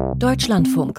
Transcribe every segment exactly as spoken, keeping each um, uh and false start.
Deutschlandfunk.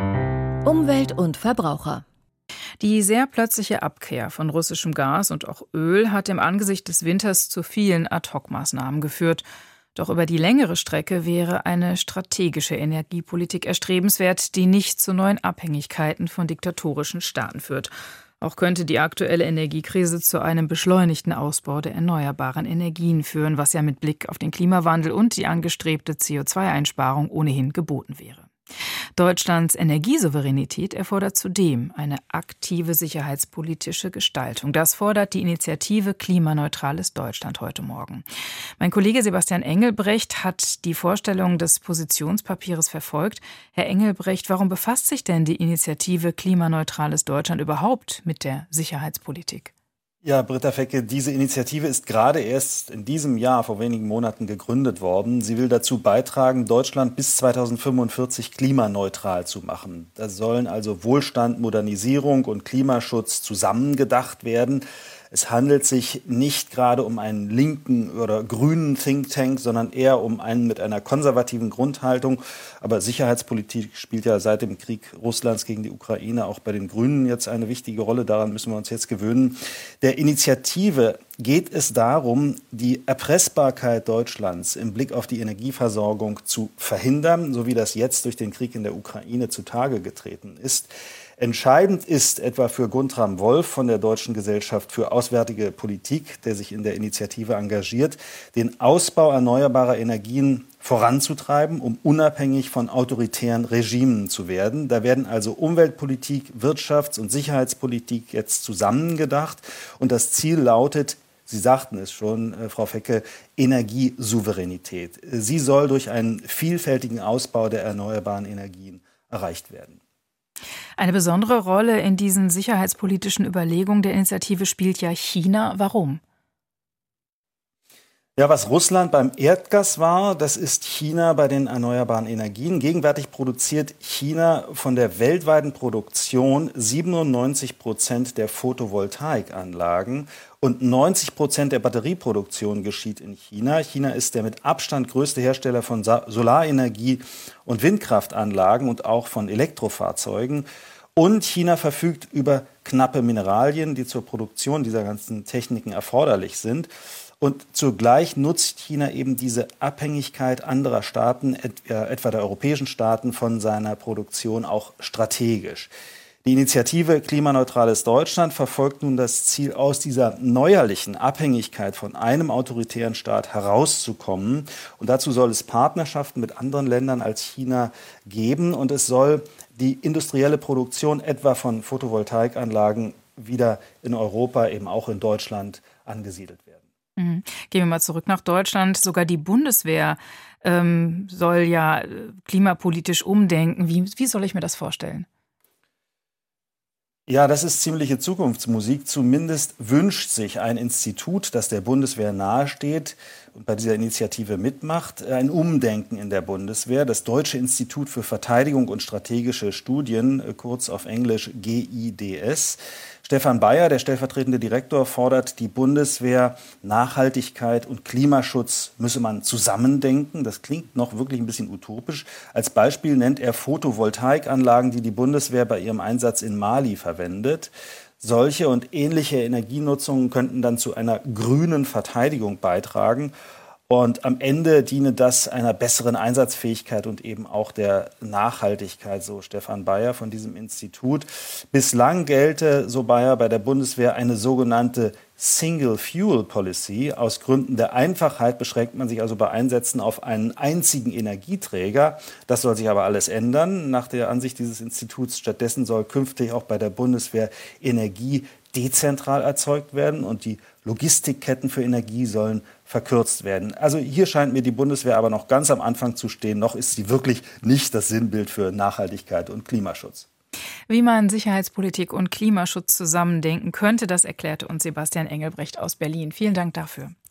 Umwelt und Verbraucher. Die sehr plötzliche Abkehr von russischem Gas und auch Öl hat im Angesicht des Winters zu vielen Ad-hoc-Maßnahmen geführt. Doch über die längere Strecke wäre eine strategische Energiepolitik erstrebenswert, die nicht zu neuen Abhängigkeiten von diktatorischen Staaten führt. Auch könnte die aktuelle Energiekrise zu einem beschleunigten Ausbau der erneuerbaren Energien führen, was ja mit Blick auf den Klimawandel und die angestrebte C O zwei Einsparung ohnehin geboten wäre. Deutschlands Energiesouveränität erfordert zudem eine aktive sicherheitspolitische Gestaltung. Das fordert die Initiative Klimaneutrales Deutschland heute Morgen. Mein Kollege Sebastian Engelbrecht hat die Vorstellung des Positionspapiers verfolgt. Herr Engelbrecht, warum befasst sich denn die Initiative Klimaneutrales Deutschland überhaupt mit der Sicherheitspolitik? Ja, Britta Fecke, diese Initiative ist gerade erst in diesem Jahr vor wenigen Monaten gegründet worden. Sie will dazu beitragen, Deutschland bis zweitausendfünfundvierzig klimaneutral zu machen. Da sollen also Wohlstand, Modernisierung und Klimaschutz zusammengedacht werden. Es handelt sich nicht gerade um einen linken oder grünen Think Tank, sondern eher um einen mit einer konservativen Grundhaltung. Aber Sicherheitspolitik spielt ja seit dem Krieg Russlands gegen die Ukraine auch bei den Grünen jetzt eine wichtige Rolle. Daran müssen wir uns jetzt gewöhnen. Der Initiative geht es darum, die Erpressbarkeit Deutschlands im Blick auf die Energieversorgung zu verhindern, so wie das jetzt durch den Krieg in der Ukraine zutage getreten ist. Entscheidend ist etwa für Guntram Wolf von der Deutschen Gesellschaft für Auswärtige Politik, der sich in der Initiative engagiert, den Ausbau erneuerbarer Energien voranzutreiben, um unabhängig von autoritären Regimen zu werden. Da werden also Umweltpolitik, Wirtschafts- und Sicherheitspolitik jetzt zusammengedacht. Und das Ziel lautet, Sie sagten es schon, äh, Frau Fecke, Energiesouveränität. Sie soll durch einen vielfältigen Ausbau der erneuerbaren Energien erreicht werden. Eine besondere Rolle in diesen sicherheitspolitischen Überlegungen der Initiative spielt ja China. Warum? Ja, was Russland beim Erdgas war, das ist China bei den erneuerbaren Energien. Gegenwärtig produziert China von der weltweiten Produktion siebenundneunzig Prozent der Photovoltaikanlagen und neunzig Prozent der Batterieproduktion geschieht in China. China ist der mit Abstand größte Hersteller von Solarenergie und Windkraftanlagen und auch von Elektrofahrzeugen. Und China verfügt über knappe Mineralien, die zur Produktion dieser ganzen Techniken erforderlich sind. Und zugleich nutzt China eben diese Abhängigkeit anderer Staaten, etwa der europäischen Staaten, von seiner Produktion auch strategisch. Die Initiative Klimaneutrales Deutschland verfolgt nun das Ziel, aus dieser neuerlichen Abhängigkeit von einem autoritären Staat herauszukommen. Und dazu soll es Partnerschaften mit anderen Ländern als China geben. Und es soll die industrielle Produktion etwa von Photovoltaikanlagen wieder in Europa, eben auch in Deutschland, angesiedelt werden. Mhm. Gehen wir mal zurück nach Deutschland. Sogar die Bundeswehr ähm, soll ja klimapolitisch umdenken. Wie, wie soll ich mir das vorstellen? Ja, das ist ziemliche Zukunftsmusik. Zumindest wünscht sich ein Institut, das der Bundeswehr nahesteht und bei dieser Initiative mitmacht, ein Umdenken in der Bundeswehr. Das Deutsche Institut für Verteidigung und strategische Studien, kurz auf Englisch G I D S. Stefan Bayer, der stellvertretende Direktor, fordert die Bundeswehr, Nachhaltigkeit und Klimaschutz müsse man zusammendenken. Das klingt noch wirklich ein bisschen utopisch. Als Beispiel nennt er Photovoltaikanlagen, die die Bundeswehr bei ihrem Einsatz in Mali verwendet. Solche und ähnliche Energienutzungen könnten dann zu einer grünen Verteidigung beitragen. Und am Ende diene das einer besseren Einsatzfähigkeit und eben auch der Nachhaltigkeit, so Stefan Bayer von diesem Institut. Bislang gelte, so Bayer, bei der Bundeswehr eine sogenannte Single Fuel Policy. Aus Gründen der Einfachheit beschränkt man sich also bei Einsätzen auf einen einzigen Energieträger. Das soll sich aber alles ändern, nach der Ansicht dieses Instituts. Stattdessen soll künftig auch bei der Bundeswehr Energie dezentral erzeugt werden und die Logistikketten für Energie sollen verkürzt werden. Also hier scheint mir die Bundeswehr aber noch ganz am Anfang zu stehen. Noch ist sie wirklich nicht das Sinnbild für Nachhaltigkeit und Klimaschutz. Wie man Sicherheitspolitik und Klimaschutz zusammendenken könnte, das erklärte uns Sebastian Engelbrecht aus Berlin. Vielen Dank dafür.